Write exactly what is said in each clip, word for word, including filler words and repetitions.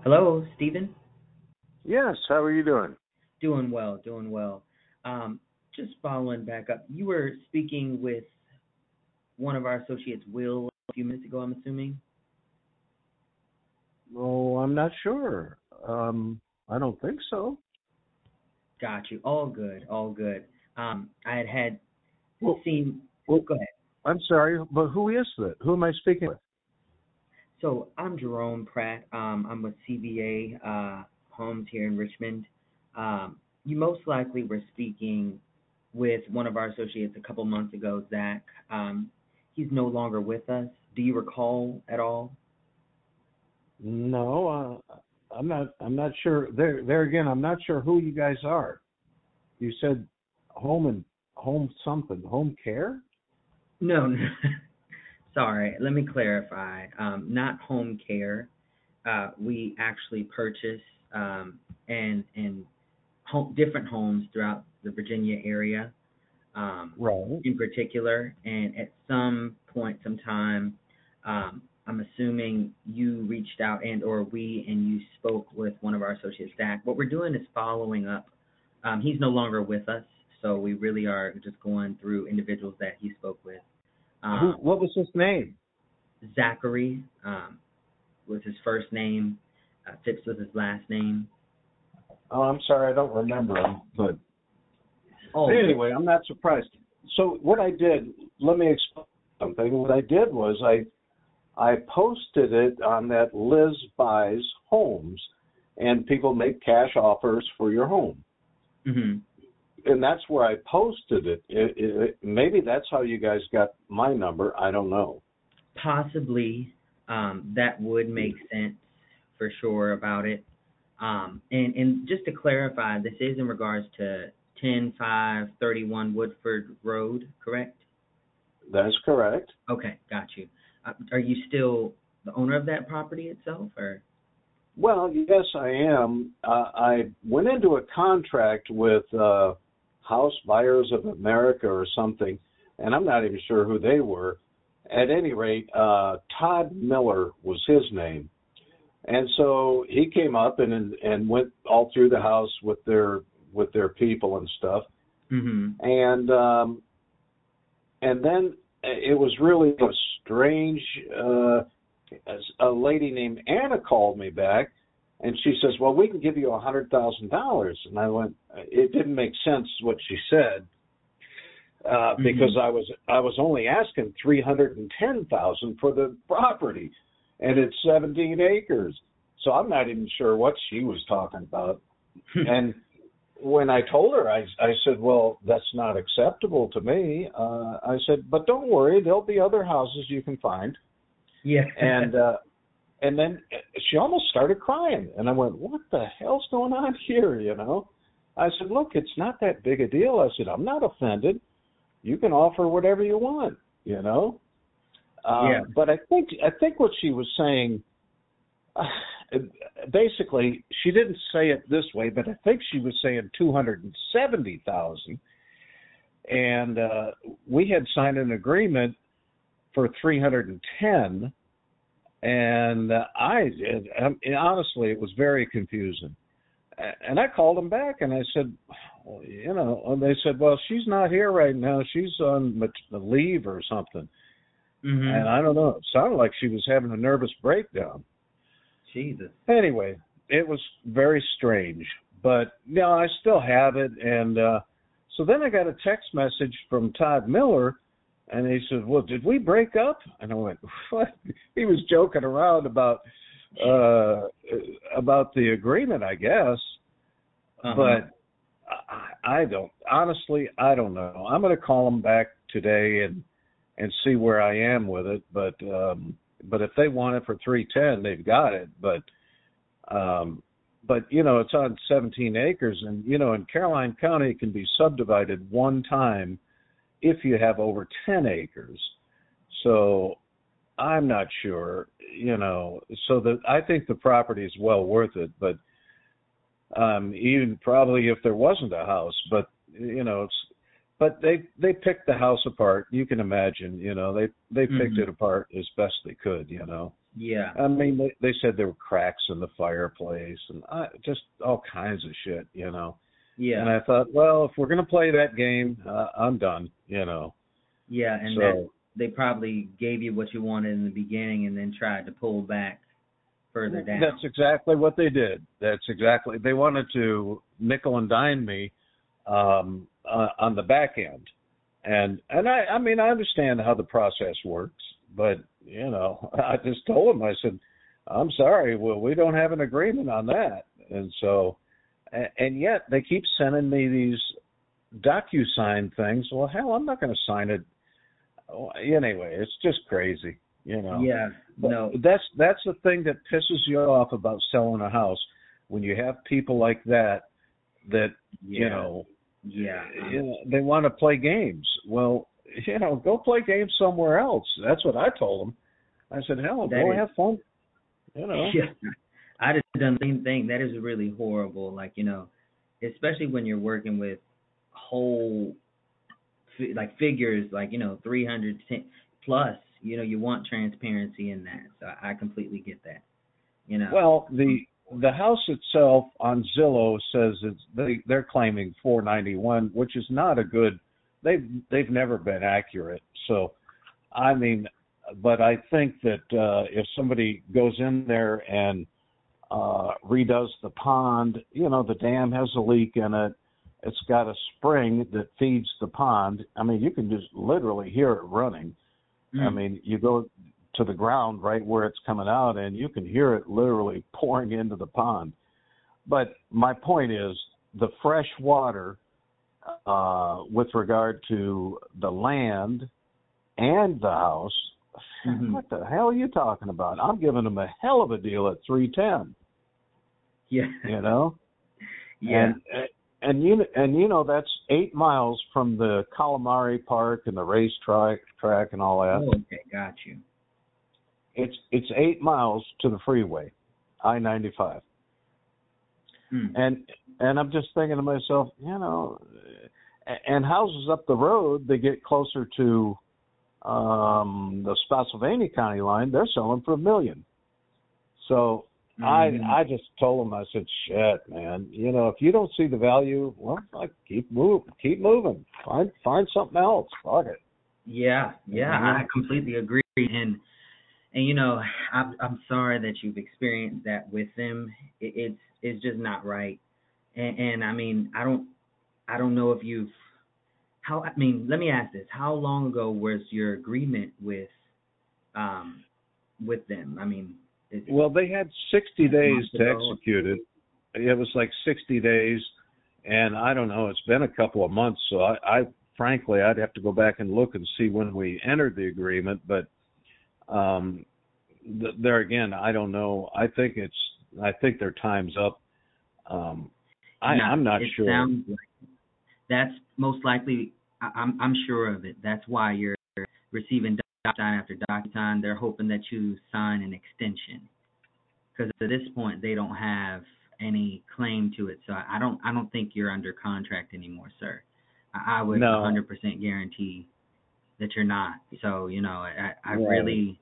Hello, Stephen. Yes, how are you doing? Doing well, doing well. Um, just following back up, you were speaking with one of our associates, Will, a few minutes ago, I'm assuming. Oh, I'm not sure. Um, I don't think so. Got you. All good, all good. Um, I had had Well, seen, well, go ahead. I'm sorry, but who is that? Who am I speaking with? So I'm Jerome Pratt. Um, I'm with C V A uh, Homes here in Richmond. Um, you most likely were speaking with one of our associates a couple months ago, Zach. Um, he's no longer with us. Do you recall at all? No, uh, I'm not. I'm not sure. There, there again, I'm not sure who you guys are. You said home and home something, home care. No, no. Sorry. Let me clarify. Um, not home care. Uh, we actually purchase um, and and home, different homes throughout the Virginia area, um, Right. in particular. And at some point, sometime, um, I'm assuming you reached out and or we and you spoke with one of our associates, Zach. What we're doing is following up. Um, he's no longer with us, so we really are just going through individuals that he spoke with. Who? Um, What was his name? Zachary um, was his first name. Uh, Phipps was his last name. Oh, I'm sorry, I don't remember him. But Oh, anyway, I'm not surprised. So what I did, let me explain something. What I did was I I posted it on that Liz Buys Homes, and people make cash offers for your home. hmm And that's where I posted it. It, it. Maybe that's how you guys got my number. I don't know. possibly um, that would make sense for sure about it. Um, and, and just to clarify, this is in regards to ten five thirty-one Woodford Road, correct? That's correct. Okay, got you. Uh, are you still the owner of that property itself, or? Well, yes, I am. Uh, I went into a contract with uh, House Buyers of America or something, and I'm not even sure who they were. At any rate, uh, Todd Miller was his name. And so he came up and and went all through the house with their with their people and stuff. hmm And um, and then it was really a strange. Uh, a lady named Anna called me back, and she says, "Well, we can give you a hundred thousand dollars." And I went, it didn't make sense what she said uh, hmm because I was I was only asking three hundred and ten thousand for the property, and it's seventeen acres. So I'm not even sure what she was talking about. And when I told her, I, I said, well, that's not acceptable to me. Uh, I said, but don't worry, there'll be other houses you can find. Yeah. And uh, and then she almost started crying. And I went, what the hell's going on here, you know? I said, look, it's not that big a deal. I said, I'm not offended. You can offer whatever you want, you know? Yeah. Um, but I think I think what she was saying, uh, basically, she didn't say it this way, but I think she was saying two hundred seventy thousand, and uh, we had signed an agreement for three hundred ten, and uh, I, I honestly, it was very confusing. And I called them back, and I said, well, you know, and they said, well, she's not here right now. She's on leave or something. hmm And I don't know. It sounded like she was having a nervous breakdown. Jesus. Anyway, it was very strange. But, you know, I still have it. And uh, so then I got a text message from Todd Miller, and he said, well, did we break up? And I went, what? He was joking around about uh, about the agreement, I guess. Uh-huh. But I, I don't. Honestly, I don't know. I'm going to call him back today and and see where I am with it. But um, but if they want it for three ten, they've got it. But um, but you know, it's on seventeen acres, and you know, in Caroline County, it can be subdivided one time if you have over ten acres. So I'm not sure. You know, so the I think the property is well worth it. But um, even probably if there wasn't a house, but you know, it's. But they they picked the house apart. You can imagine, you know, they they picked hmm it apart as best they could, you know. Yeah. I mean, they, they said there were cracks in the fireplace and I, just all kinds of shit, you know. And Yeah. I thought, well, if we're going to play that game, uh, I'm done, you know. Yeah, and that So they probably gave you what you wanted in the beginning and then tried to pull back further down. that's exactly what they did. That's exactly, they wanted to nickel and dime me um, uh, on the back end. And, and I, I mean, I understand how the process works, but, you know, I just told them, I said, I'm sorry, well, we don't have an agreement on that. And so, and, and yet they keep sending me these DocuSign things. Well, hell, I'm not going to sign it. Anyway, it's just crazy, you know. Yeah, But no. that's that's the thing that pisses you off about selling a house, when you have people like that that Yeah. you know, Yeah. you know, they want to play games. Well, you know, go play games somewhere else. That's what I told them. I said, hell, That go is- have fun. You know. Yeah. I just done the same thing. That is really horrible. Like, you know, especially when you're working with whole fi- like figures, like, you know, three hundred plus, you know, you want transparency in that. So I completely get that. You know. Well, the the house itself on Zillow says it's they they're claiming four ninety-one, which is not a good. They've they've never been accurate. So, I mean, but I think that uh, if somebody goes in there and uh, redoes the pond, you know, the dam has a leak in it. It's got a spring that feeds the pond. I mean, you can just literally hear it running. Mm. I mean, you go to the ground right where it's coming out, and you can hear it literally pouring into the pond. But my point is, the fresh water, uh, with regard to the land and the house, Mhm. what the hell are you talking about? I'm giving them a hell of a deal at three ten. Yeah. You know. Yeah. And, and you and you know that's eight miles from the Calamari Park and the racetrack track and all that. Oh, okay, got you. It's it's eight miles to the freeway, I ninety-five. Hmm. And and I'm just thinking to myself, you know, and houses up the road, they get closer to um, the Spotsylvania County line, they're selling for a million. So Mhm. I I just told them, I said, shit, man, you know, if you don't see the value, well, I keep moving, keep moving, find find something else, fuck it. Yeah, yeah, Mhm. I completely agree. And and you know, I'm I'm sorry that you've experienced that with them. It, it's it's just not right. And, and I mean, I don't I don't know if you've how I mean, let me ask this: how long ago was your agreement with um with them? I mean, is it Well, they had sixty days months to ago? execute it. It was like sixty days, and I don't know. It's been a couple of months, so I, I frankly, I'd have to go back and look and see when we entered the agreement. But um, th- there again, I don't know. I think it's. I think their time's up. Um, I, Yeah, I'm not it sure. sounds like that's most likely. I, I'm I'm sure of it. That's why you're receiving DocuSign after DocuSign. They're hoping that you sign an extension, because at this point they don't have any claim to it. So I don't I don't think you're under contract anymore, sir. I, I would No. one hundred percent guarantee that you're not. So you know, I I Right. really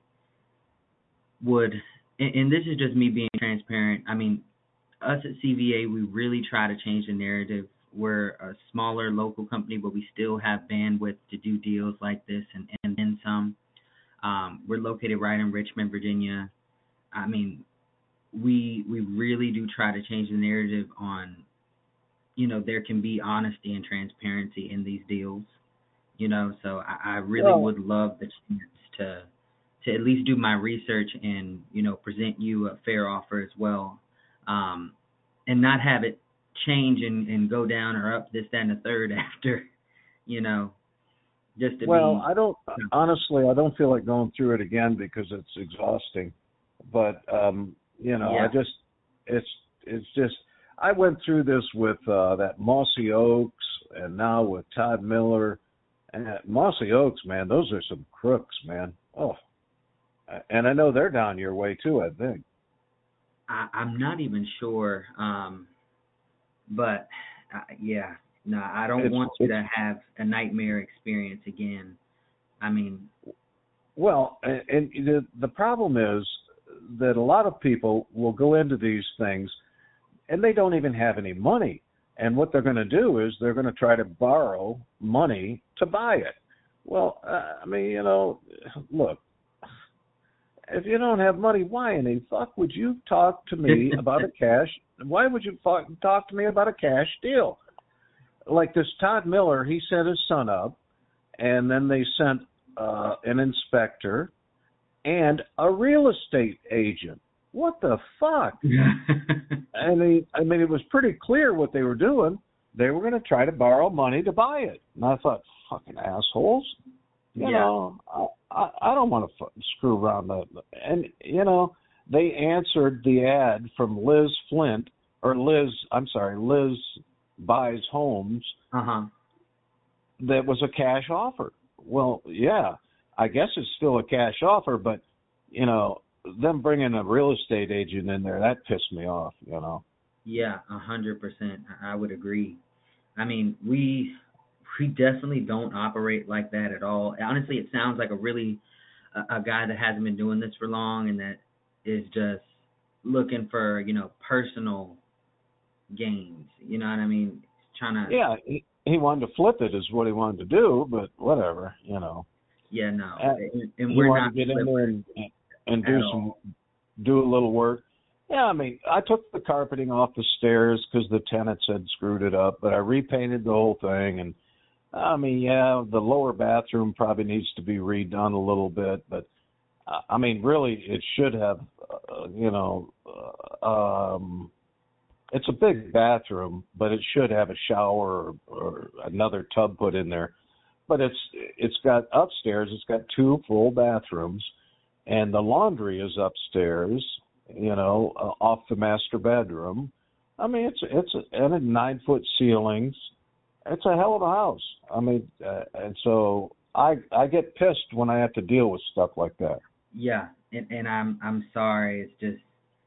would, and, and this is just me being transparent. I mean, us at C V A, we really try to change the narrative. We're a smaller local company, but we still have bandwidth to do deals like this and, and then some. Um, we're located right in Richmond, Virginia. I mean, we we really do try to change the narrative on, you know, there can be honesty and transparency in these deals, you know. So I, I really Well, would love the chance to to at least do my research and, you know, present you a fair offer as well, um, and not have it change and, and go down or up this, that, and the third after, you know, just to well, be. I don't. Honestly, I don't feel like going through it again because it's exhausting. But um, you know, Yeah. I just it's it's just I went through this with uh, that Mossy Oaks and now with Todd Miller and that Mossy Oaks, man. Those are some crooks, man. Oh, and I know they're down your way too. I think. I, I'm not even sure, um, but uh, yeah, no, I don't It's want you it's to have a nightmare experience again. I mean, well, and, and the the problem is that a lot of people will go into these things and they don't even have any money. And what they're going to do is they're going to try to borrow money to buy it. Well, uh, I mean, you know, look, if you don't have money, why in the fuck would you talk to me about a cash? Why would you fuck, talk to me about a cash deal? Like this Todd Miller, he set his son up, and then they sent uh, an inspector and a real estate agent. What the fuck? I mean, I mean, it was pretty clear what they were doing. They were going to try to borrow money to buy it. And I thought, fucking assholes. You yeah. know, I, I, I don't want to f- screw around that. And, you know, they answered the ad from Liz Flint, or Liz, I'm sorry, Liz Buys Homes. Uh-huh. That was a cash offer. Well, yeah, I guess it's still a cash offer, but, you know, them bringing a real estate agent in there, that pissed me off, you know. Yeah, a hundred percent. I would agree. I mean, we we definitely don't operate like that at all. Honestly, it sounds like a really a, a guy that hasn't been doing this for long and that is just looking for, you know, personal gains. You know what I mean? Trying to. Yeah, he, he wanted to flip it is what he wanted to do, but whatever, you know. Yeah, no, uh, and, and he we're wanted not to get in there and, and do some all. do a little work. Yeah, I mean, I took the carpeting off the stairs because the tenants had screwed it up, but I repainted the whole thing. And, I mean, yeah, the lower bathroom probably needs to be redone a little bit. But, uh, I mean, really, it should have, uh, you know, uh, um, it's a big bathroom, but it should have a shower or, or another tub put in there. But it's it's got upstairs, it's got two full bathrooms, and the laundry is upstairs, you know, uh, off the master bedroom. I mean, it's it's a, and a nine foot ceilings. It's a hell of a house. I mean, uh, and so I I get pissed when I have to deal with stuff like that. Yeah, and and I'm I'm sorry. It's just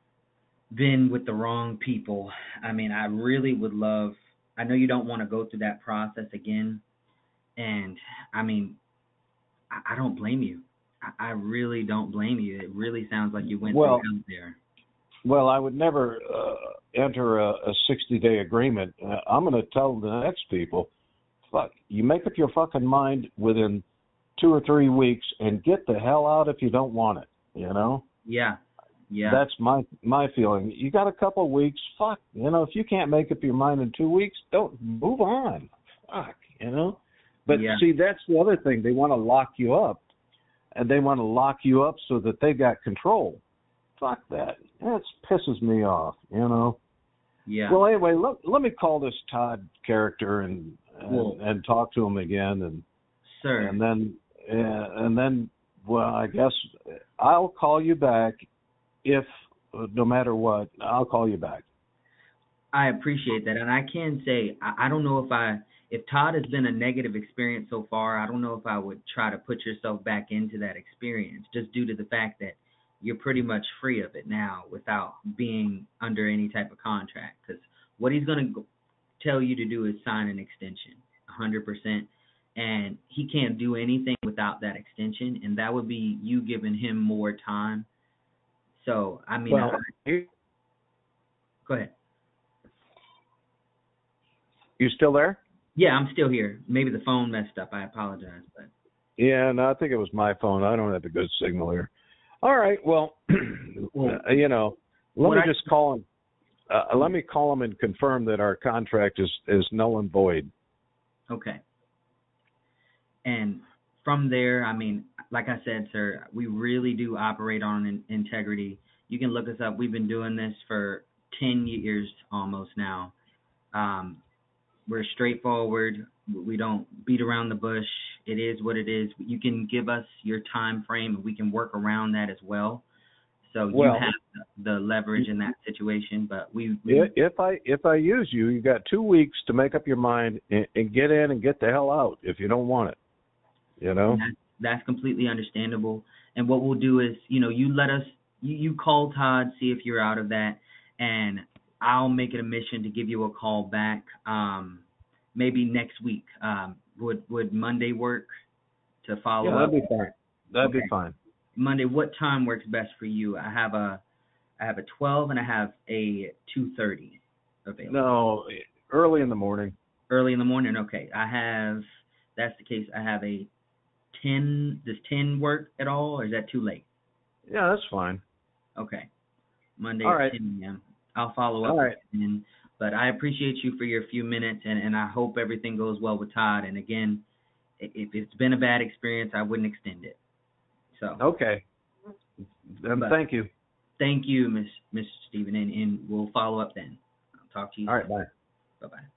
been with the wrong people. I mean, I really would love. I know you don't want to go through that process again, and I mean, I, I don't blame you. I really don't blame you. It really sounds like you went well, through out there. Well, I would never uh, enter a sixty-day agreement. Uh, I'm going to tell the next people, fuck, you make up your fucking mind within two or three weeks and get the hell out if you don't want it, you know? Yeah, yeah. That's my my feeling. You got a couple of weeks, fuck, you know, if you can't make up your mind in two weeks, don't move on. Fuck, you know? But yeah. see, that's the other thing. They want to lock you up. And they want to lock you up so that they got control. Fuck that. That pisses me off, you know. Yeah. Well, anyway, let, let me call this Todd character and and, well, and talk to him again, and sir, and then uh, and then well, I guess I'll call you back if no matter what, I'll call you back. I appreciate that, and I can say I, I don't know if I. If Todd has been a negative experience so far, I don't know if I would try to put yourself back into that experience just due to the fact that you're pretty much free of it now without being under any type of contract. Because what he's going to tell you to do is sign an extension, one hundred percent. And he can't do anything without that extension, and that would be you giving him more time. So, I mean, well, I, go ahead. You still there? Yeah, I'm still here. Maybe the phone messed up. I apologize, but yeah, no, I think it was my phone. I don't have a good signal here. All right, well, well you know, let me I, just call him. Uh, let me call him and confirm that our contract is is null and void. Okay. And from there, I mean, like I said, sir, we really do operate on in- integrity. You can look us up. We've been doing this for ten years almost now. Um, We're straightforward. We don't beat around the bush. It is what it is. You can give us your time frame, and we can work around that as well. So well, you have the leverage in that situation. But we, we if I if I use you, you got two weeks to make up your mind and, and get in and get the hell out if you don't want it. You know, that's, that's completely understandable. And what we'll do is, you know, you let us. You, you call Todd, see if you're out of that, and I'll make it a mission to give you a call back, um, maybe next week. Um, would would Monday work to follow yeah, up? that'd be fine. That'd okay. be fine. Monday, what time works best for you? I have a I have a twelve and I have a two thirty available. No, early in the morning. Early in the morning. Okay, I have. That's the case. I have a ten. Does ten work at all, or is that too late? Yeah, that's fine. Okay, Monday All at right. ten a.m. I'll follow up. All right. with you, but I appreciate you for your few minutes, and, and I hope everything goes well with Todd. And again, if it's been a bad experience, I wouldn't extend it. So Okay. Then but thank you. Thank you, Miss Mister Stephen, and, and we'll follow up then. I'll talk to you All right, soon. bye. Bye bye.